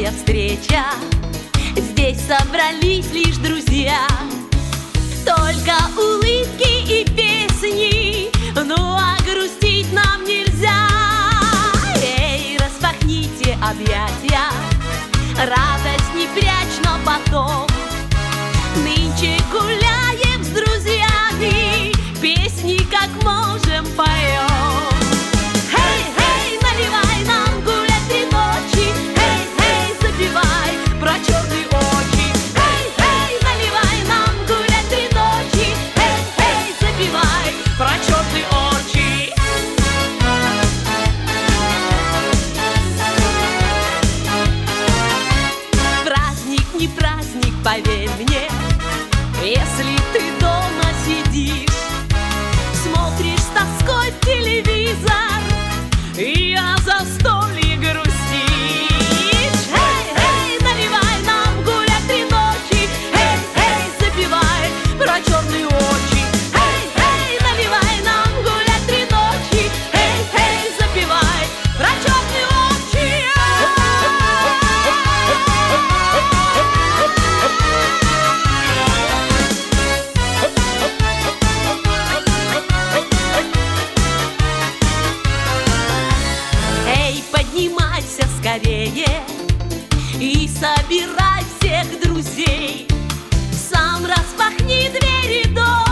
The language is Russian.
новая встреча. Здесь собрались лишь друзья, только улыбки и песни, ну а грустить нам нельзя. Эй, распахните объятия, радость не прячь на потом. Нынче гуляем с друзьями, песни как можем поем. Эй, эй, наливай нам гулять 3 ночи, эй, эй, запивай про черные очи. Эй, эй, наливай нам гулять 3 ночи, эй, эй, запивай про черные очи. Праздник не праздник, поверь мне, если ты дома сидишь, смотришь с тоской телевизор и о застолье грустишь. Эй, эй, наливай нам гулять 3 ночи, эй, эй, запивай про черные очи. Эй, эй, наливай нам гулять 3 ночи, эй, эй, запивай про черные очи. Эй, поднимайся скорее и собирай всех друзей, сам распахни двери дома.